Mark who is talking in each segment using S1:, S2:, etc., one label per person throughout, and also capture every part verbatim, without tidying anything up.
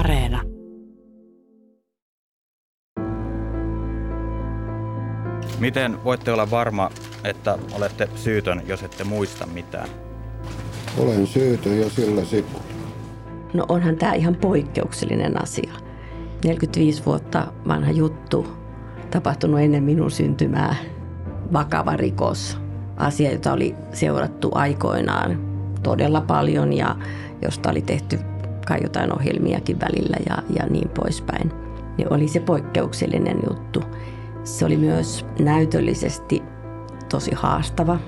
S1: Areena.
S2: Miten voitte olla varma, että olette syytön, jos ette muista mitään?
S3: Olen syytön jo sillä sivulla.
S1: No onhan tämä ihan poikkeuksellinen asia. neljäkymmentäviisi vuotta vanha juttu, tapahtunut ennen minun syntymää, vakava rikos. Asia, jota oli seurattu aikoinaan todella paljon ja josta oli tehty kai jotain ohjelmiakin välillä ja, ja niin poispäin. Niin oli se poikkeuksellinen juttu. Se oli myös näytöllisesti tosi haastava.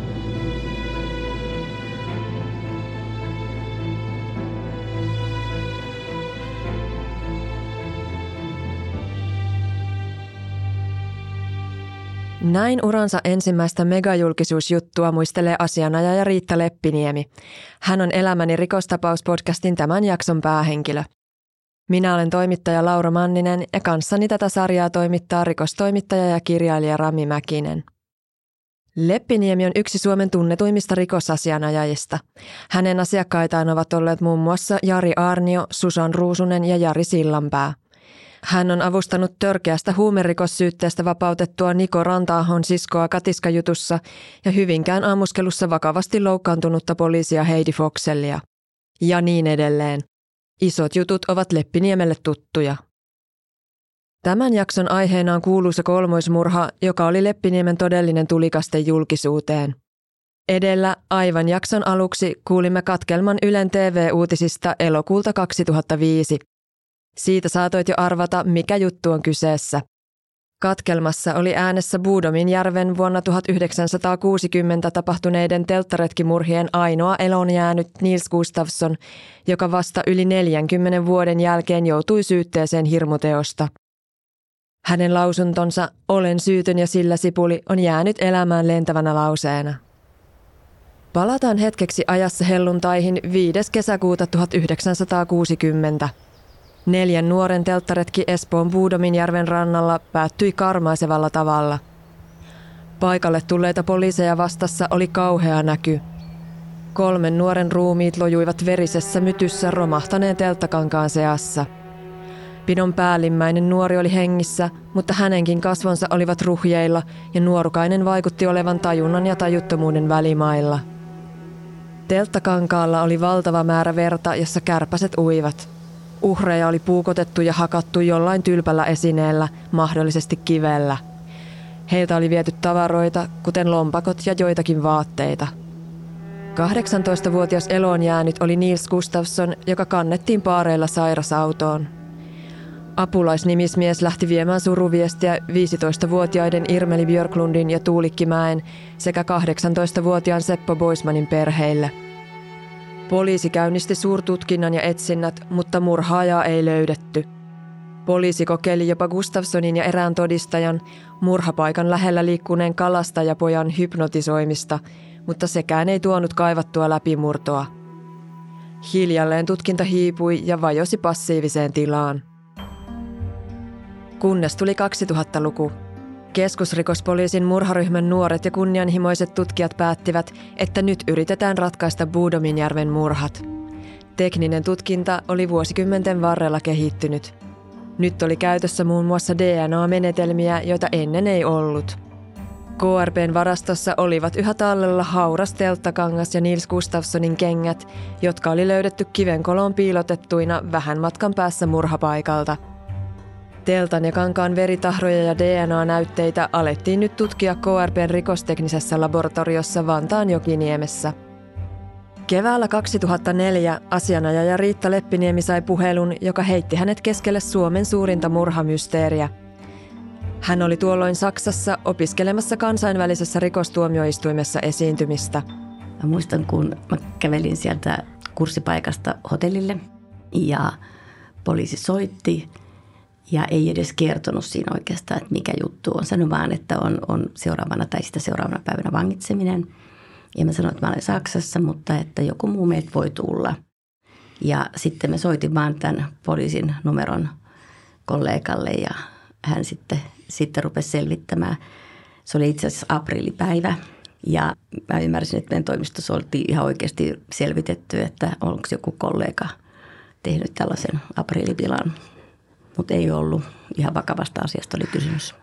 S4: Näin uransa ensimmäistä megajulkisuusjuttua muistelee asianajaja Riitta Leppiniemi. Hän on Elämäni rikostapauspodcastin tämän jakson päähenkilö. Minä olen toimittaja Laura Manninen ja kanssani tätä sarjaa toimittaa rikostoimittaja ja kirjailija Rami Mäkinen. Leppiniemi on yksi Suomen tunnetuimmista rikosasianajajista. Hänen asiakkaitaan ovat olleet muun muassa Jari Aarnio, Susan Ruusunen ja Jari Sillanpää. Hän on avustanut törkeästä huumerikossyytteestä vapautettua Niko Ranta-ahon siskoa Katiska-jutussa ja Hyvinkään ammuskelussa vakavasti loukkaantunutta poliisia Heidi Foxellia. Ja niin edelleen. Isot jutut ovat Leppiniemelle tuttuja. Tämän jakson aiheena on kuuluisa kolmoismurha, joka oli Leppiniemen todellinen tulikaste julkisuuteen. Edellä aivan jakson aluksi kuulimme katkelman Ylen T V-uutisista elokuulta kaksituhattaviisi. Siitä saatoit jo arvata, mikä juttu on kyseessä. Katkelmassa oli äänessä Buudominjärven vuonna tuhatyhdeksänsataakuusikymmentä tapahtuneiden telttaretkimurhien ainoa eloon jäänyt Nils Gustafsson, joka vasta yli neljänkymmenen vuoden jälkeen joutui syytteeseen hirmuteosta. Hänen lausuntonsa "olen syytön ja sillä sipuli" on jäänyt elämään lentävänä lauseena. Palataan hetkeksi ajassa helluntaihin viides kesäkuuta tuhatyhdeksänsataakuusikymmentä. Neljän nuoren telttaretki Espoon Buudominjärven rannalla päättyi karmaisevalla tavalla. Paikalle tulleita poliiseja vastassa oli kauhea näky. Kolmen nuoren ruumiit lojuivat verisessä mytyssä romahtaneen telttakankaan seassa. Pidon päällimmäinen nuori oli hengissä, mutta hänenkin kasvonsa olivat ruhjeilla ja nuorukainen vaikutti olevan tajunnan ja tajuttomuuden välimailla. Telttakankaalla oli valtava määrä verta, jossa kärpäset uivat. Uhreja oli puukotettu ja hakattu jollain tylpällä esineellä, mahdollisesti kivellä. Heiltä oli viety tavaroita, kuten lompakot ja joitakin vaatteita. kahdeksantoistavuotias eloon jäänyt oli Nils Gustafsson, joka kannettiin paareilla sairasautoon. Apulaisnimismies lähti viemään suruviestiä viisitoistavuotiaiden Irmeli Björklundin ja Tuulikki Mäen sekä kahdeksantoistavuotiaan Seppo Boismanin perheille. Poliisi käynnisti suurtutkinnan ja etsinnät, mutta murhaajaa ei löydetty. Poliisi kokeili jopa Gustafssonin ja erään todistajan, murhapaikan lähellä liikkuneen kalastajapojan hypnotisoimista, mutta sekään ei tuonut kaivattua läpimurtoa. Hiljalleen tutkinta hiipui ja vajosi passiiviseen tilaan. Kunnes tuli kaksituhattaluku. Keskusrikospoliisin murharyhmän nuoret ja kunnianhimoiset tutkijat päättivät, että nyt yritetään ratkaista Buudominjärven murhat. Tekninen tutkinta oli vuosikymmenten varrella kehittynyt. Nyt oli käytössä muun muassa D N A-menetelmiä, joita ennen ei ollut. K R P:n varastossa olivat yhä tallella hauras telttakangas ja Nils Gustafssonin kengät, jotka oli löydetty kivenkoloon piilotettuina vähän matkan päässä murhapaikalta. Teltan ja kankaan veritahroja ja D N A-näytteitä alettiin nyt tutkia K R P:n rikosteknisessä laboratoriossa Vantaan Jokiniemessä. Keväällä kaksituhattaneljä asianajaja Riitta Leppiniemi sai puhelun, joka heitti hänet keskelle Suomen suurinta murhamysteeriä. Hän oli tuolloin Saksassa opiskelemassa kansainvälisessä rikostuomioistuimessa esiintymistä.
S1: Mä muistan, kun mä kävelin sieltä kurssipaikasta hotellille ja poliisi soitti. Ja ei edes kertonut siinä oikeastaan, että mikä juttu on. Sanoi vaan, että on, on seuraavana tai sitä seuraavana päivänä vangitseminen. Ja mä sanoin, että mä olen Saksassa, mutta että joku muu meiltä voi tulla. Ja sitten mä soitin vaan tämän poliisin numeron kollegalle ja hän sitten, sitten rupesi selvittämään. Se oli itse asiassa aprillipäivä ja mä ymmärsin, että meidän toimistossa oltiin ihan oikeasti selvitetty, että onko joku kollega tehnyt tällaisen aprillipilan, mutta ei ollut ihan vakavasta asiasta oli kysymys.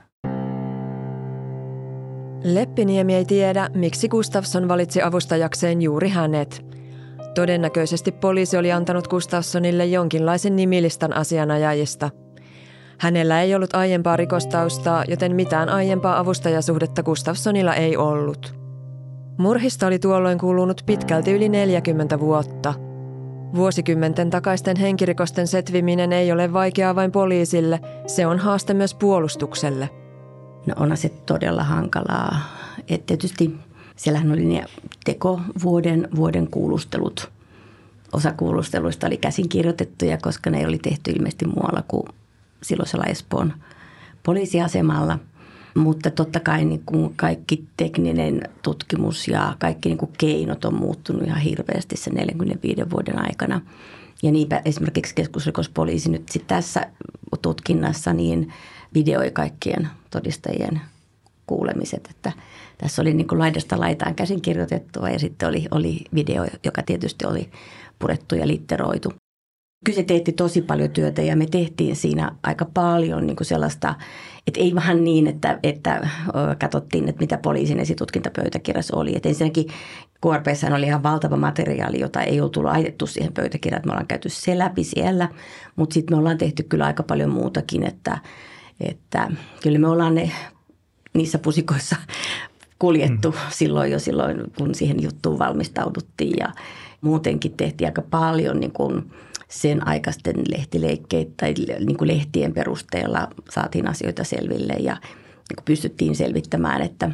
S4: Leppiniemi ei tiedä, miksi Gustafsson valitsi avustajakseen juuri hänet. Todennäköisesti poliisi oli antanut Gustafssonille jonkinlaisen nimilistan asianajajista. Hänellä ei ollut aiempaa rikostaustaa, joten mitään aiempaa avustajasuhdetta Gustafssonilla ei ollut. Murhista oli tuolloin kulunut pitkälti yli neljäkymmentä vuotta. Vuosikymmenten takaisten henkirikosten setviminen ei ole vaikeaa vain poliisille, se on haaste myös puolustukselle.
S1: No onhan se todella hankalaa. Et tietysti siellähän oli ne tekovuoden vuoden kuulustelut. Osa kuulusteluista oli käsin kirjoitettuja, koska ne oli tehty ilmeisesti muualla kuin silloisella Espoon poliisiasemalla. Mutta totta kai niin kuin kaikki tekninen tutkimus ja kaikki niin kuin keinot on muuttunut ihan hirveästi sen neljänkymmenenviiden vuoden aikana. Ja niinpä esimerkiksi keskusrikospoliisi nyt sit tässä tutkinnassa niin videoi kaikkien todistajien kuulemiset. Että tässä oli niin kuin laidasta laitaan käsin kirjoitettua ja sitten oli, oli video, joka tietysti oli purettu ja litteroitu. Kyllä se teetti tosi paljon työtä ja me tehtiin siinä aika paljon niin kuin sellaista, että ei vähän niin, että, että katsottiin, että mitä poliisin esitutkintapöytäkirjassa oli. Että ensinnäkin K R P:ssähän oli ihan valtava materiaali, jota ei oltu laitettu siihen pöytäkirjaan. Me ollaan käyty se läpi siellä, mutta sitten me ollaan tehty kyllä aika paljon muutakin, että, että kyllä me ollaan ne, niissä pusikoissa kuljettu mm. silloin jo silloin, kun siihen juttuun valmistauduttiin ja muutenkin tehtiin aika paljon niin kuin sen aikaisten lehtileikkeitä tai niin kuin lehtien perusteella saatiin asioita selville ja niin kuin pystyttiin selvittämään, että,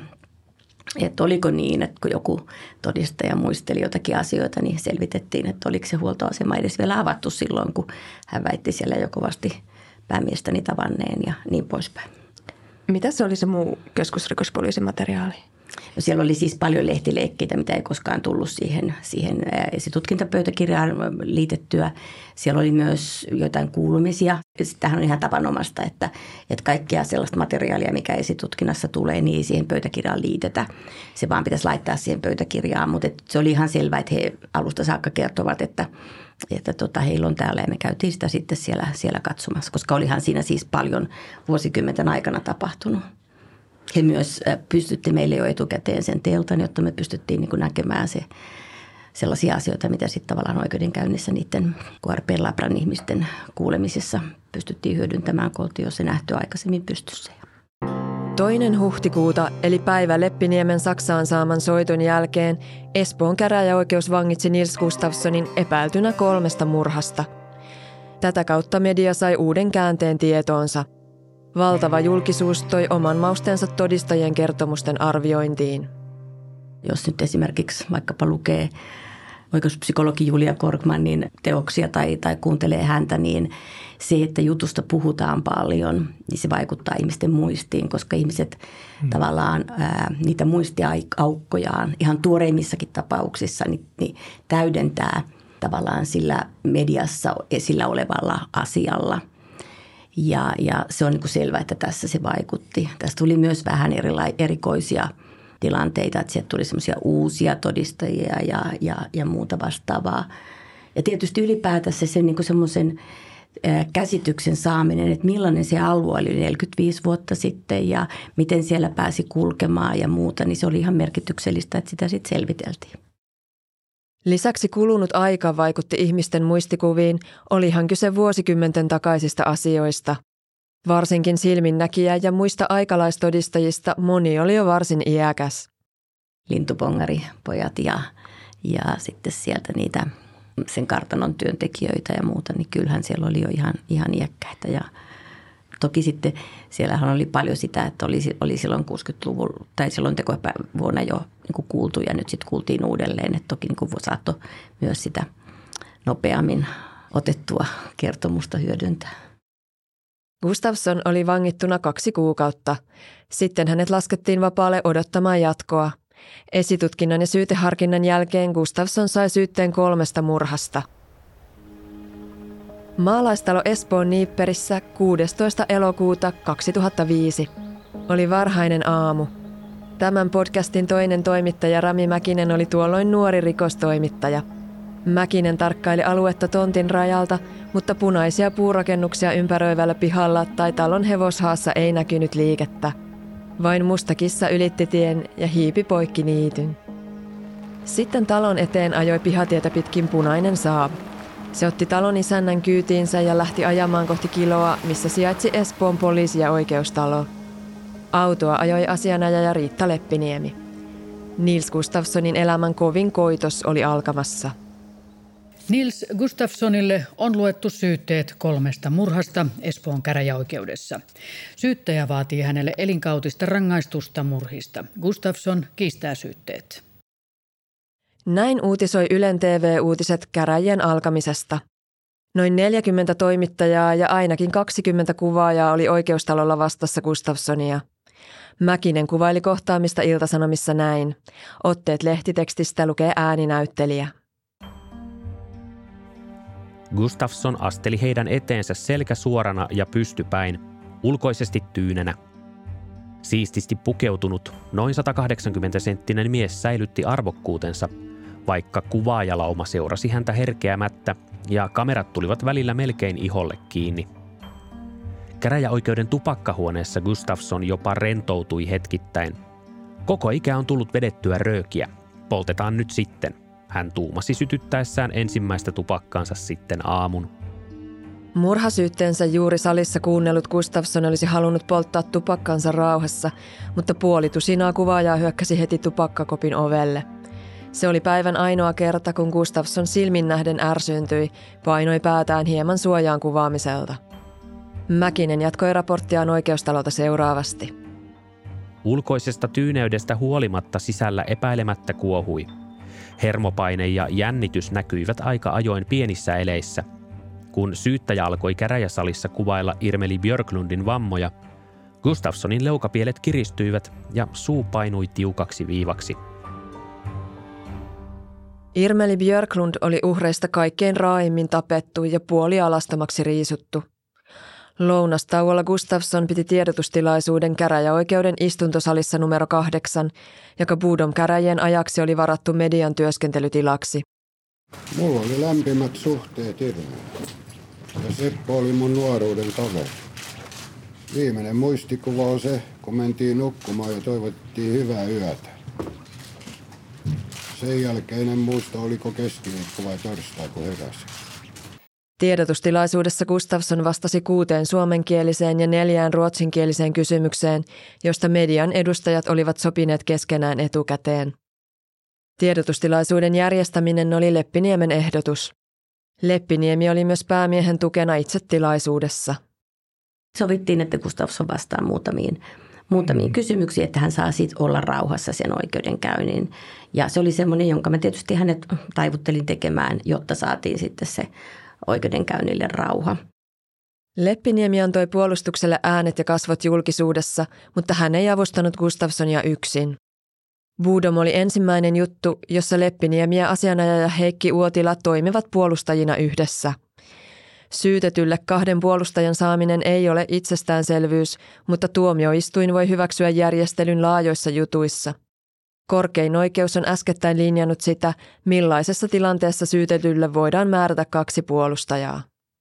S1: että oliko niin, että kun joku todistaja muisteli jotakin asioita, niin selvitettiin, että oliko se huoltoasema edes vielä avattu silloin, kun hän väitti siellä jo kovasti päämiestäni tavanneen ja niin poispäin.
S5: Mitä se oli se muu keskusrikospoliisin materiaali?
S1: No siellä oli siis paljon lehtileikkeitä, mitä ei koskaan tullut siihen, siihen esitutkintapöytäkirjaan liitettyä. Siellä oli myös jotain kuulumisia. Tämähän on ihan tavanomasta, että, että kaikkea sellaista materiaalia, mikä esitutkinnassa tulee, niin ei siihen pöytäkirjaan liitetä. Se vaan pitäisi laittaa siihen pöytäkirjaan, mutta se oli ihan selvä, että he alusta saakka kertovat, että, että tota, heillä on täällä ja me käytiin sitä sitten siellä, siellä katsomassa, koska olihan siinä siis paljon vuosikymmenten aikana tapahtunut. He myös pystytti meille jo etukäteen sen teltan, jotta me pystyttiin niin kuin näkemään se, sellaisia asioita, mitä sitten tavallaan oikeudenkäynnissä niiden K R P-labran ihmisten kuulemisessa pystyttiin hyödyntämään, kun oltiin jo se nähty aikaisemmin pystyssä.
S4: Toinen huhtikuuta, eli päivä Leppiniemen Saksaan saaman soiton jälkeen, Espoon käräjäoikeus vangitsi Nils Gustafssonin epäiltynä kolmesta murhasta. Tätä kautta media sai uuden käänteen tietoonsa. Valtava julkisuus toi oman mausteensa todistajien kertomusten arviointiin.
S1: Jos nyt esimerkiksi vaikkapa lukee oikeuspsykologi Julia Korkmanin teoksia tai, tai kuuntelee häntä, niin se, että jutusta puhutaan paljon, niin se vaikuttaa ihmisten muistiin, koska ihmiset hmm. tavallaan ää, niitä muistiaukkojaan ihan tuoreimmissakin tapauksissa niin, niin täydentää tavallaan sillä mediassa esillä olevalla asialla. Ja, ja se on niin kuin selvä, että tässä se vaikutti. Tästä tuli myös vähän erila- erikoisia tilanteita, että sieltä tuli semmoisia uusia todistajia ja, ja, ja muuta vastaavaa. Ja tietysti ylipäätänsä se niin kuin semmoisen äh, käsityksen saaminen, että millainen se alue oli neljäkymmentäviisi vuotta sitten ja miten siellä pääsi kulkemaan ja muuta, niin se oli ihan merkityksellistä, että sitä sitten selviteltiin.
S4: Lisäksi kulunut aika vaikutti ihmisten muistikuviin, olihan kyse vuosikymmenten takaisista asioista. Varsinkin silminnäkijä ja muista aikalaistodistajista moni oli jo varsin iäkäs.
S1: Lintupongari-pojat ja, ja sitten sieltä niitä sen kartanon työntekijöitä ja muuta, niin kyllähän siellä oli jo ihan, ihan iäkkäitä. Ja toki sitten siellähän oli paljon sitä, että oli, oli silloin kuusikymmentäluvulla tai silloin tekovuonna jo niin kuin kuultu ja nyt sitten kuultiin uudelleen, että toki niin kuin saattoi myös sitä nopeammin otettua kertomusta hyödyntää.
S4: Gustafsson oli vangittuna kaksi kuukautta. Sitten hänet laskettiin vapaalle odottamaan jatkoa. Esitutkinnan ja syyteharkinnan jälkeen Gustafsson sai syytteen kolmesta murhasta. Maalaistalo Espoon Niipperissä kuudestoista elokuuta kaksituhattaviisi. Oli varhainen aamu. Tämän podcastin toinen toimittaja Rami Mäkinen oli tuolloin nuori rikostoimittaja. Mäkinen tarkkaili aluetta tontin rajalta, mutta punaisia puurakennuksia ympäröivällä pihalla tai talon hevoshaassa ei näkynyt liikettä. Vain musta kissa ylitti tien ja hiipi poikki niityn. Sitten talon eteen ajoi pihatietä pitkin punainen Saab. Se otti talon isännän kyytiinsä ja lähti ajamaan kohti Kiloa, missä sijaitsi Espoon poliisi- ja oikeustalo. Autoa ajoi asianajaja Riitta Leppiniemi. Nils Gustafssonin elämän kovin koitos oli alkamassa.
S6: Nils Gustafssonille on luettu syytteet kolmesta murhasta Espoon käräjäoikeudessa. Syyttäjä vaatii hänelle elinkautista rangaistusta murhista. Gustafsson kiistää syytteet.
S4: Näin uutisoi Ylen T V-uutiset käräjien alkamisesta. Noin neljäkymmentä toimittajaa ja ainakin kaksikymmentä kuvaajaa oli oikeustalolla vastassa Gustafssonia. Mäkinen kuvaili kohtaamista Ilta-Sanomissa näin. Otteet lehtitekstistä lukee ääninäyttelijä.
S7: Gustafsson asteli heidän eteensä selkä suorana ja pystypäin, ulkoisesti tyynenä. Siististi pukeutunut, noin sata kahdeksankymmentä senttinen mies säilytti arvokkuutensa, vaikka kuvaajalauma seurasi häntä herkeämättä ja kamerat tulivat välillä melkein iholle kiinni. Käräjäoikeuden tupakkahuoneessa Gustafsson jopa rentoutui hetkittäin. Koko ikä on tullut vedettyä röökiä. Poltetaan nyt sitten. Hän tuumasi sytyttäessään ensimmäistä tupakkaansa sitten aamun.
S4: Murhasyytteensä juuri salissa kuunnellut Gustafsson olisi halunnut polttaa tupakkansa rauhassa, mutta puoli tusinaa kuvaajaa hyökkäsi heti tupakkakopin ovelle. Se oli päivän ainoa kerta, kun Gustafsson silmin nähden ärsyyntyi, painoi päätään hieman suojaan kuvaamiselta. Mäkinen jatkoi raporttiaan oikeustalolta seuraavasti.
S7: Ulkoisesta tyyneydestä huolimatta sisällä epäilemättä kuohui. Hermopaine ja jännitys näkyivät aika ajoin pienissä eleissä. Kun syyttäjä alkoi käräjäsalissa kuvailla Irmeli Björklundin vammoja, Gustafssonin leukapielet kiristyivät ja suu painui tiukaksi viivaksi.
S4: Irmeli Björklund oli uhreista kaikkein raaimmin tapettu ja puolialastomaksi riisuttu. Lounastauolla Gustafsson piti tiedotustilaisuuden käräjäoikeuden istuntosalissa numero kahdeksan, joka Bodom-käräjien ajaksi oli varattu median työskentelytilaksi.
S3: Mulla oli lämpimät suhteet Irmeen. Ja Seppo oli mun nuoruuden kaveri. Viimeinen muistikuva on se, kun mentiin nukkumaan ja toivottiin hyvää yötä. Sen jälkeen en muista, oliko keskiviikko vai torstai, kun heräsin.
S4: Tiedotustilaisuudessa Gustafsson vastasi kuuteen suomenkieliseen ja neljään ruotsinkieliseen kysymykseen, josta median edustajat olivat sopineet keskenään etukäteen. Tiedotustilaisuuden järjestäminen oli Leppiniemen ehdotus. Leppiniemi oli myös päämiehen tukena itse tilaisuudessa.
S1: Sovittiin, että Gustafsson vastaa muutamiin, muutamiin kysymyksiin, että hän saa sitten olla rauhassa sen oikeudenkäynnin. Ja se oli semmoinen, jonka mä tietysti hänet taivuttelin tekemään, jotta saatiin sitten se oikeudenkäynnille rauha.
S4: Leppiniemi antoi puolustukselle äänet ja kasvot julkisuudessa, mutta hän ei avustanut Gustafssonia yksin. Bodom oli ensimmäinen juttu, jossa Leppiniemi ja asianajaja Heikki Uotila toimivat puolustajina yhdessä. Syytetylle kahden puolustajan saaminen ei ole itsestäänselvyys, mutta tuomioistuin voi hyväksyä järjestelyn laajoissa jutuissa. Korkein oikeus on äskettäin linjannut sitä, millaisessa tilanteessa syytetylle voidaan määrätä kaksi puolustajaa.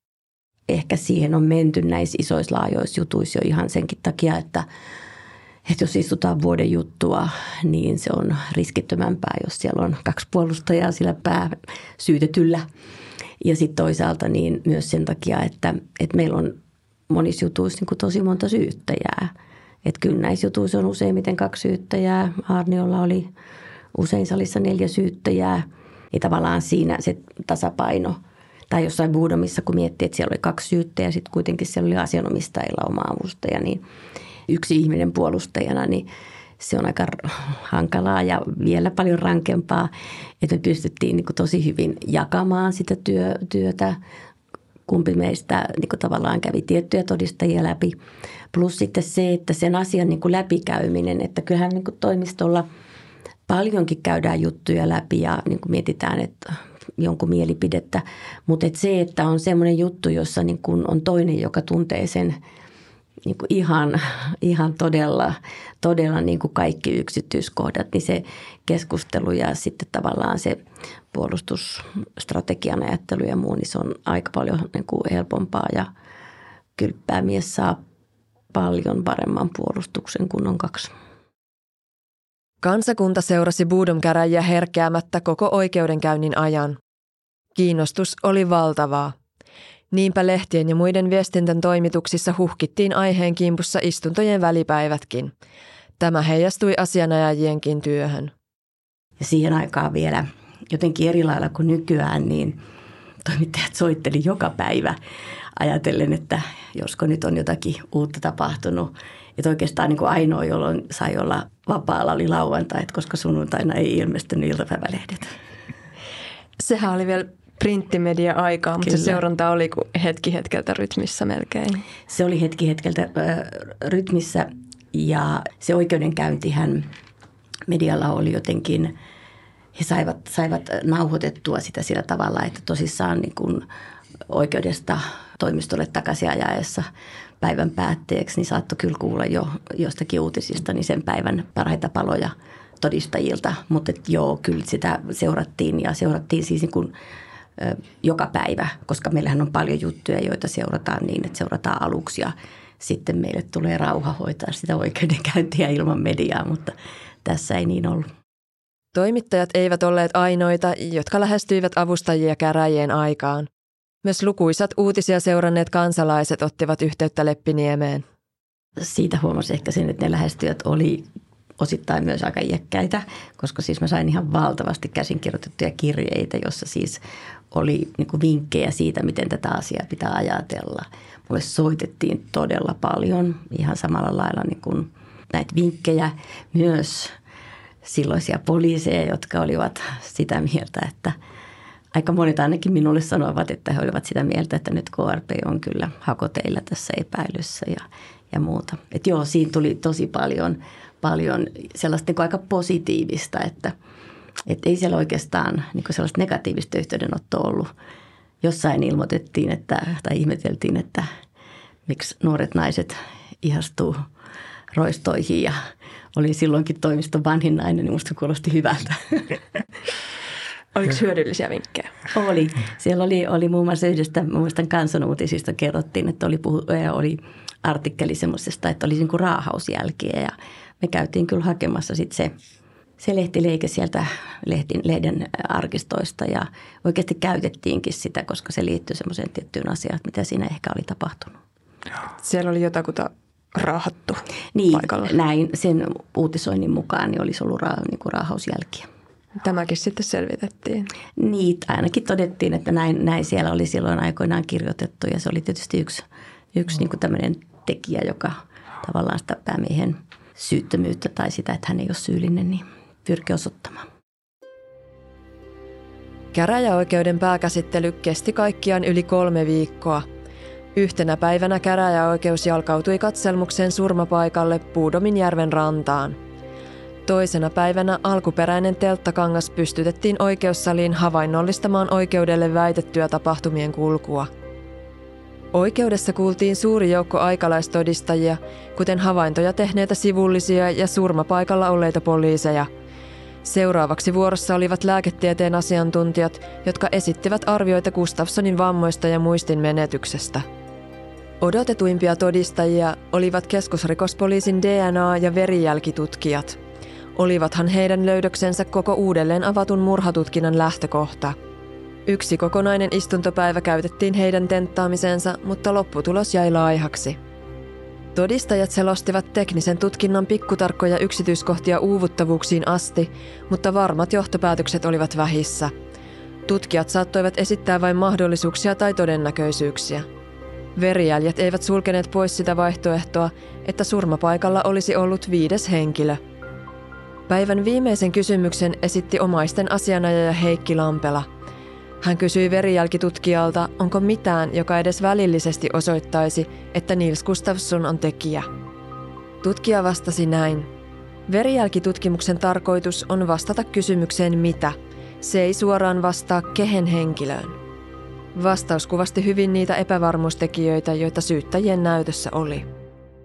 S1: Ehkä siihen on menty näissä isoissa laajoissa jutuissa jo ihan senkin takia, että, että jos istutaan vuoden juttua, niin se on riskittömämpää, jos siellä on kaksi puolustajaa sillä pääsyytetyllä. Ja sitten toisaalta niin myös sen takia, että, että meillä on monissa jutuissa niin kuin tosi monta syyttäjää. Että kyllä näissä jutuissa on useimmiten kaksi syyttäjää. Aarniolla oli usein salissa neljä syyttäjää. Ja tavallaan siinä se tasapaino. Tai jossain Bodomissa, kun miettii, että siellä oli kaksi syyttäjää, sitten kuitenkin siellä oli asianomistajilla oma avustaja, niin yksi ihminen puolustajana, niin se on aika hankalaa ja vielä paljon rankempaa, että me pystyttiin niin kuin tosi hyvin jakamaan sitä työ, työtä. Kumpi meistä niin kuin tavallaan kävi tiettyjä todistajia läpi. Plus sitten se, että sen asian niin kuin läpikäyminen, että kyllähän niin kuin toimistolla paljonkin käydään juttuja läpi ja niin kuin mietitään, että jonkun mielipidettä. Mutta et se, että on semmoinen juttu, jossa niin kuin on toinen, joka tuntee sen niin kuin ihan, ihan todella, todella niin kuin kaikki yksityiskohdat, niin se keskustelu ja sitten tavallaan se puolustusstrategian ajattelu ja muu, niin se on aika paljon niin kuin helpompaa ja kyllä päämies saa paljon paremman puolustuksen kuin on kaksi.
S4: Kansakunta seurasi Boodom-käräjiä herkeämättä koko oikeudenkäynnin ajan. Kiinnostus oli valtavaa. Niinpä lehtien ja muiden viestintän toimituksissa huhkittiin aiheen kimpussa istuntojen välipäivätkin. Tämä heijastui asianajajienkin työhön.
S1: Ja siihen aikaan vielä jotenkin eri lailla kuin nykyään, niin toimittajat soitteli joka päivä ajatellen, että josko nyt on jotakin uutta tapahtunut. Että oikeastaan niin kuin ainoa, jolloin sai olla vapaalla, oli lauantai, koska sunnuntaina ei ilmestynyt iltapäivälehdet.
S5: Sehän oli vielä printtimedia-aikaa, mutta
S1: Kyllä.
S5: se seuranta oli kuin hetki hetkeltä rytmissä melkein.
S1: Se oli hetki hetkeltä äh, rytmissä ja se oikeudenkäyntihän medialla oli jotenkin, he saivat, saivat nauhoitettua sitä sillä tavalla, että tosissaan niin kuin oikeudesta toimistolle takaisin ajaessa päivän päätteeksi, niin saattoi kyllä kuulla jo jostakin uutisista niin sen päivän parhaita paloja todistajilta. Mutta joo, kyllä sitä seurattiin ja seurattiin siis niin kuin ö, joka päivä, koska meillähän on paljon juttuja, joita seurataan niin, että seurataan aluksi ja sitten meille tulee rauha hoitaa sitä oikeudenkäyntiä ilman mediaa, mutta tässä ei niin ollut.
S4: Toimittajat eivät olleet ainoita, jotka lähestyivät avustajia käräjien aikaan. Myös lukuisat uutisia seuranneet kansalaiset ottivat yhteyttä Leppiniemeen.
S1: Siitä huomasi ehkä sen, että ne lähestyjät oli osittain myös aika iäkkäitä, koska siis mä sain ihan valtavasti käsinkirjoitettuja kirjeitä, jossa siis oli niin kuin vinkkejä siitä, miten tätä asiaa pitää ajatella. Mulle soitettiin todella paljon ihan samalla lailla niin kuin näitä vinkkejä, myös silloisia poliiseja, jotka olivat sitä mieltä, että aika monet ainakin minulle sanoivat, että he olivat sitä mieltä, että nyt K R P on kyllä hakoteilla tässä epäilyssä ja, ja muuta. Että joo, siinä tuli tosi paljon, paljon sellaista niin kuin aika positiivista, että, että ei siellä oikeastaan niin kuin sellaista negatiivista yhteydenottoa ollut. Jossain ilmoitettiin että, tai ihmeteltiin, että miksi nuoret naiset ihastuu roistoihin ja oli silloinkin toimiston vanhin nainen, niin musta kuulosti hyvältä.
S5: Oliko hyödyllisiä vinkkejä?
S1: Oli. Siellä oli, oli muun muassa yhdestä, muistan Kansanuutisista kerrottiin, että oli, puhu, oli artikkeli semmoisesta, että oli niin kuin raahausjälkiä ja me käytiin kyllä hakemassa sitten se, se lehtileike sieltä lehtin, lehden arkistoista ja oikeasti käytettiinkin sitä, koska se liittyy semmoiseen tiettyyn asiaan, mitä siinä ehkä oli tapahtunut.
S5: Siellä oli jotakuta raahattu
S1: niin,
S5: paikalla.
S1: Näin sen uutisoinnin mukaan niin olisi ollut ra, niin kuin raahausjälkiä.
S5: Tämäkin sitten selvitettiin.
S1: Niin, ainakin todettiin, että näin, näin siellä oli silloin aikoinaan kirjoitettu ja se oli tietysti yksi, yksi niin kuin tämmöinen tekijä, joka tavallaan sitä päämiehen syyttömyyttä tai sitä, että hän ei ole syyllinen, niin pyrki osoittamaan.
S4: Käräjäoikeuden pääkäsittely kesti kaikkiaan yli kolme viikkoa. Yhtenä päivänä käräjäoikeus jalkautui katselmukseen surmapaikalle Puudominjärven rantaan. Toisena päivänä alkuperäinen telttakangas pystytettiin oikeussaliin havainnollistamaan oikeudelle väitettyä tapahtumien kulkua. Oikeudessa kuultiin suuri joukko aikalaistodistajia, kuten havaintoja tehneitä sivullisia ja surmapaikalla olleita poliiseja. Seuraavaksi vuorossa olivat lääketieteen asiantuntijat, jotka esittivät arvioita Gustafssonin vammoista ja muistin menetyksestä. Odotetuimpia todistajia olivat keskusrikospoliisin D N A- ja verijälkitutkijat. Olivathan heidän löydöksensä koko uudelleen avatun murhatutkinnan lähtökohta. Yksi kokonainen istuntopäivä käytettiin heidän tenttaamisensa, mutta lopputulos jäi laihaksi. Todistajat selostivat teknisen tutkinnan pikkutarkkoja yksityiskohtia uuvuttavuuksiin asti, mutta varmat johtopäätökset olivat vähissä. Tutkijat saattoivat esittää vain mahdollisuuksia tai todennäköisyyksiä. Verijäljet eivät sulkeneet pois sitä vaihtoehtoa, että surmapaikalla olisi ollut viides henkilö. Päivän viimeisen kysymyksen esitti omaisten asianajaja Heikki Lampela. Hän kysyi verijälkitutkijalta, onko mitään, joka edes välillisesti osoittaisi, että Nils Gustafsson on tekijä. Tutkija vastasi näin. Verijälkitutkimuksen tarkoitus on vastata kysymykseen mitä. Se ei suoraan vastaa kehen henkilöön. Vastaus kuvasti hyvin niitä epävarmuustekijöitä, joita syyttäjien näytössä oli.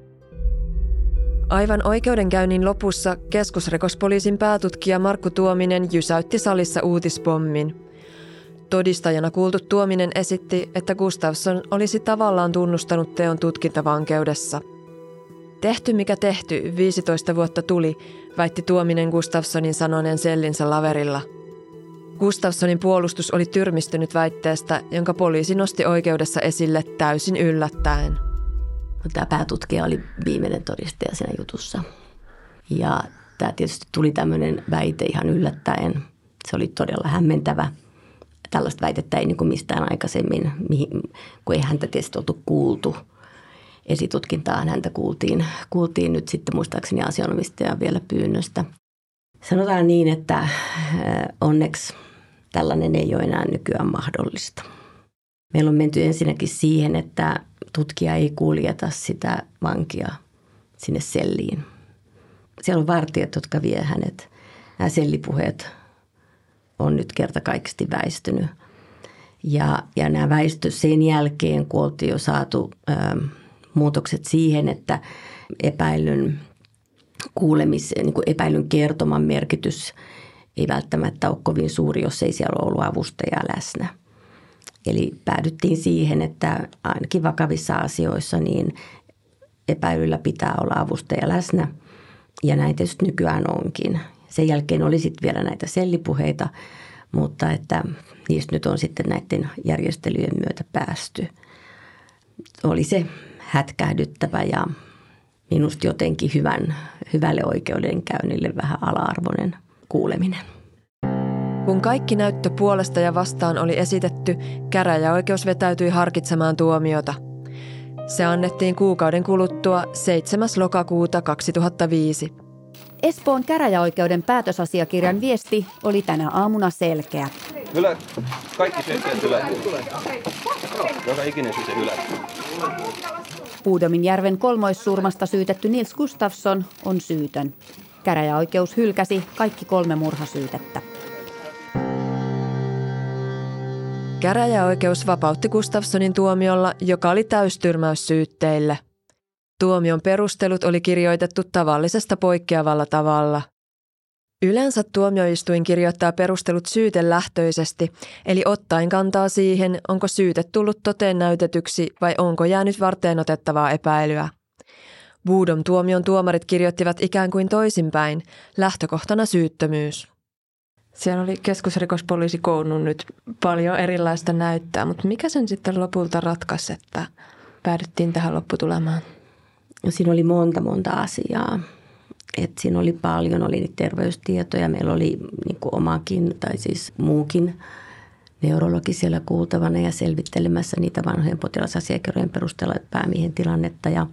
S4: Aivan oikeudenkäynnin lopussa keskusrikospoliisin päätutkija Markku Tuominen jysäytti salissa uutispommin. Todistajana kuultu Tuominen esitti, että Gustafsson olisi tavallaan tunnustanut teon tutkintavankeudessa. Tehty mikä tehty, viisitoista vuotta tuli, väitti Tuominen Gustafssonin sanoneen sellinsä laverilla. Gustafssonin puolustus oli tyrmistynyt väitteestä, jonka poliisi nosti oikeudessa esille täysin yllättäen.
S1: Tämä päätutkija oli viimeinen todistaja siinä jutussa. Ja tämä tietysti tuli tämmöinen väite ihan yllättäen. Se oli todella hämmentävä. Tällaista väitettä ei niin kuin mistään aikaisemmin, kun ei häntä tietysti oltu kuultu. Esitutkintaan häntä kuultiin, kuultiin nyt sitten muistaakseni asianomistajan vielä pyynnöstä. Sanotaan niin, että onneksi tällainen ei ole enää nykyään mahdollista. Meillä on menty ensinnäkin siihen, että tutkija ei kuljeta sitä vankia sinne selliin. Siellä on vartijat, jotka vie hänet. Nämä sellipuheet on nyt kertakaikkisesti väistynyt. Ja, ja nämä väistö sen jälkeen, kun oltiin jo saatu ö, muutokset siihen, että epäilyn kuulemis, niin kuin epäilyn kertoman merkitys ei välttämättä ole kovin suuri, jos ei siellä ole ollut avustajaa läsnä. Eli päädyttiin siihen, että ainakin vakavissa asioissa niin epäilyllä pitää olla avustaja läsnä. Ja näin tietysti nykyään onkin. Sen jälkeen oli sitten vielä näitä sellipuheita, mutta että niistä nyt on sitten näiden järjestelyjen myötä päästy. Oli se hätkähdyttävä ja minusta jotenkin hyvän, hyvälle oikeudenkäynnille vähän ala-arvoinen kuuleminen.
S4: Kun kaikki näyttö puolesta ja vastaan oli esitetty, käräjäoikeus vetäytyi harkitsemaan tuomiota. Se annettiin kuukauden kuluttua seitsemäs lokakuuta kaksituhattaviisi.
S8: Espoon käräjäoikeuden päätösasiakirjan viesti oli tänä aamuna selkeä.
S9: Hylä, kaikki syytteet hylätty. Joka ikinen syyte hylätty.
S8: Puudominjärven kolmoissurmasta syytetty Nils Gustafsson on syytön. Käräjäoikeus hylkäsi kaikki kolme murhasyytettä.
S4: Käräjäoikeus vapautti Gustafssonin tuomiolla, joka oli täystyrmäys syytteille. Tuomion perustelut oli kirjoitettu tavallisesta poikkeavalla tavalla. Yleensä tuomioistuin kirjoittaa perustelut syytelähtöisesti, eli ottaen kantaa siihen, onko syyte tullut toteen näytetyksi vai onko jäänyt varteenotettavaa epäilyä. Boodom-tuomion tuomarit kirjoittivat ikään kuin toisinpäin, lähtökohtana syyttömyys.
S5: Siellä oli keskusrikospoliisi koonnut nyt paljon erilaista näyttää, mutta mikä sen sitten lopulta ratkaisi, että päädyttiin tähän lopputulemaan?
S1: Siinä oli monta, monta asiaa. Et siinä oli paljon, oli niitä terveystietoja. Meillä oli niin kuin omakin tai siis muukin neurologi siellä kuultavana ja selvittelemässä niitä vanhojen potilasasiakirjojen perusteella päämiehen tilannetta. Ja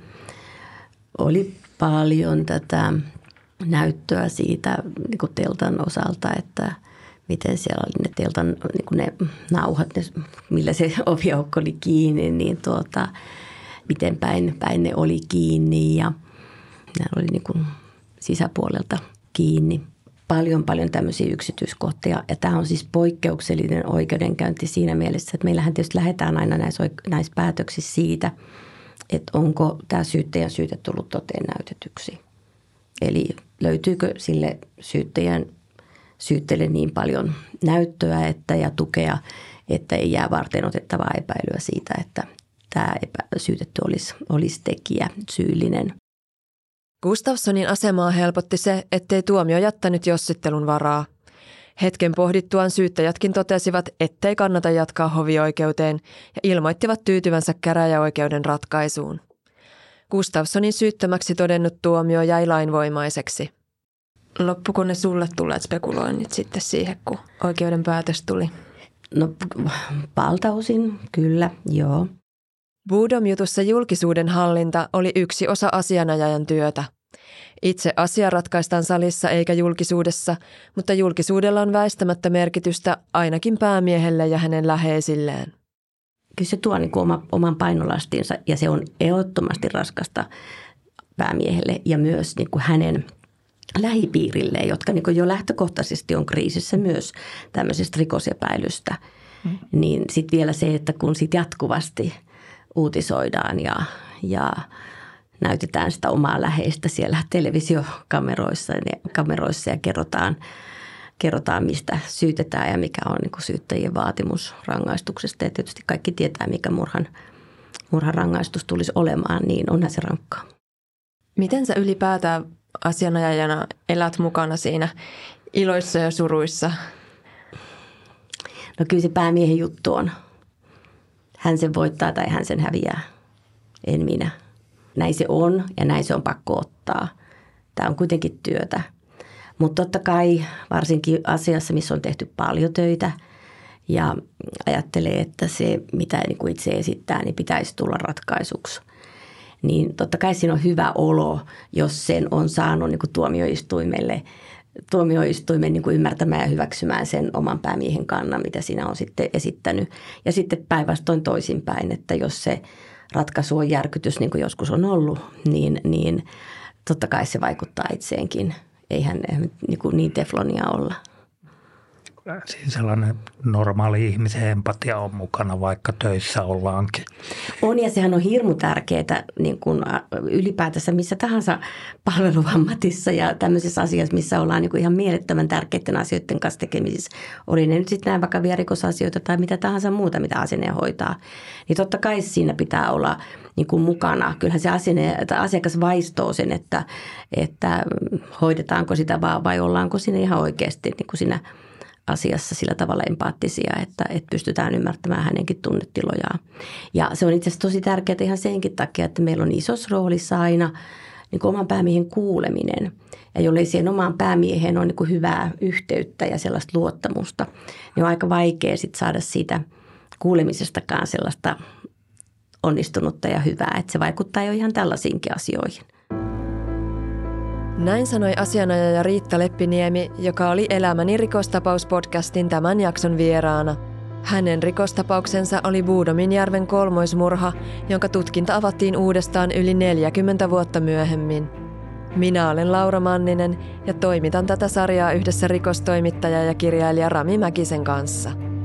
S1: oli paljon tätä näyttöä siitä niin kuin teltan osalta, että miten siellä oli ne teltan niin kuin ne nauhat, ne, millä se oviaukko oli kiinni, niin tuota, miten päin, päin ne oli kiinni ja nämä oli niin kuin sisäpuolelta kiinni. Paljon, paljon tämmöisiä yksityiskohtia. Ja tämä on siis poikkeuksellinen oikeudenkäynti siinä mielessä, että meillähän tietysti lähdetään aina näissä, näissä päätöksissä siitä, että onko tämä syyttäjän syyte tullut toteen näytetyksi. Eli löytyykö sille syyttäjän syytteelle niin paljon näyttöä että, ja tukea, että ei jää varten otettavaa epäilyä siitä, että tämä epä, syytetty olisi, olisi tekijä, syyllinen.
S4: Gustafssonin asemaa helpotti se, ettei tuomio jättänyt jossittelun varaa. Hetken pohdittuaan syyttäjätkin totesivat, ettei kannata jatkaa hovioikeuteen ja ilmoittivat tyytyvänsä käräjäoikeuden ratkaisuun. Gustafssonin syyttömäksi todennut tuomio jäi lainvoimaiseksi.
S5: Loppuko ne sulle tulleet spekuloinnit sitten siihen, kun oikeuden päätös tuli?
S1: No valtaosin kyllä, joo.
S4: Boodom-jutussa julkisuuden hallinta oli yksi osa asianajajan työtä. Itse asia ratkaistaan salissa eikä julkisuudessa, mutta julkisuudella on väistämättä merkitystä ainakin päämiehelle ja hänen läheisilleen.
S1: Kyllä se tuo niin kuin oma, oman painolastinsa ja se on ehdottomasti raskasta päämiehelle ja myös niin kuin hänen lähipiirilleen, jotka niin kuin jo lähtökohtaisesti on kriisissä myös tämmöisestä rikosepäilystä. Mm. Niin sitten vielä se, että kun sit jatkuvasti uutisoidaan ja, ja näytetään sitä omaa läheistä siellä televisiokameroissa ja, kameroissa ja kerrotaan, kerrotaan, mistä syytetään ja mikä on niin kuin syyttäjien vaatimus rangaistuksesta. Ja tietysti kaikki tietää, mikä murhan, murhan rangaistus tulisi olemaan, niin onhan se rankkaa.
S5: Miten sä ylipäätään asianajajana elät mukana siinä iloissa ja suruissa?
S1: No kyllä se päämiehen juttu on. Hän sen voittaa tai hän sen häviää. En minä. Näin se on ja näin se on pakko ottaa. Tämä on kuitenkin työtä. Mutta totta kai varsinkin asiassa, missä on tehty paljon töitä ja ajattelee, että se mitä itse esittää, niin pitäisi tulla ratkaisuksi. Niin totta kai siinä on hyvä olo, jos sen on saanut niin kuin tuomioistuimelle, tuomioistuimen niin kuin ymmärtämään ja hyväksymään sen oman päämiehen kannan, mitä siinä on sitten esittänyt. Ja sitten päinvastoin toisinpäin, että jos se ratkaisu on järkytys, niin kuin joskus on ollut, niin, niin totta kai se vaikuttaa itseenkin. Eihän niin, kuin niin teflonia olla.
S10: Siinä sellainen normaali ihmisen empatia on mukana, vaikka töissä ollaankin.
S1: On ja sehän on hirmu tärkeää niin kuin ylipäätänsä missä tahansa palveluvammatissa ja tämmöisessä asiassa, missä ollaan niin kuin ihan mielettömän tärkeiden asioiden kanssa tekemisissä. Oli ne nyt sitten näin vakavia rikosasioita tai mitä tahansa muuta, mitä asianajaja hoitaa. Niin totta kai siinä pitää olla niin kuin mukana. Kyllähän se asiakas vaistoo sen, että, että hoidetaanko sitä vaan vai ollaanko siinä ihan oikeasti niin kuin siinä asiassa sillä tavalla empaattisia, että, että pystytään ymmärtämään hänenkin tunnetilojaan. Ja se on itse asiassa tosi tärkeää ihan senkin takia, että meillä on isossa roolissa aina niin kuin oman päämiehen kuuleminen. Ja jollei siihen omaan päämieheen ole niin kuin hyvää yhteyttä ja sellaista luottamusta, niin on aika vaikea sit saada siitä kuulemisestakaan sellaista onnistunutta ja hyvää, että se vaikuttaa jo ihan tällaisiinkin asioihin.
S4: Näin sanoi asianajaja Riitta Leppiniemi, joka oli Elämäni rikostapaus-podcastin tämän jakson vieraana. Hänen rikostapauksensa oli Buudominjärven kolmoismurha, jonka tutkinta avattiin uudestaan yli neljäkymmentä vuotta myöhemmin. Minä olen Laura Manninen ja toimitan tätä sarjaa yhdessä rikostoimittaja ja kirjailija Rami Mäkisen kanssa.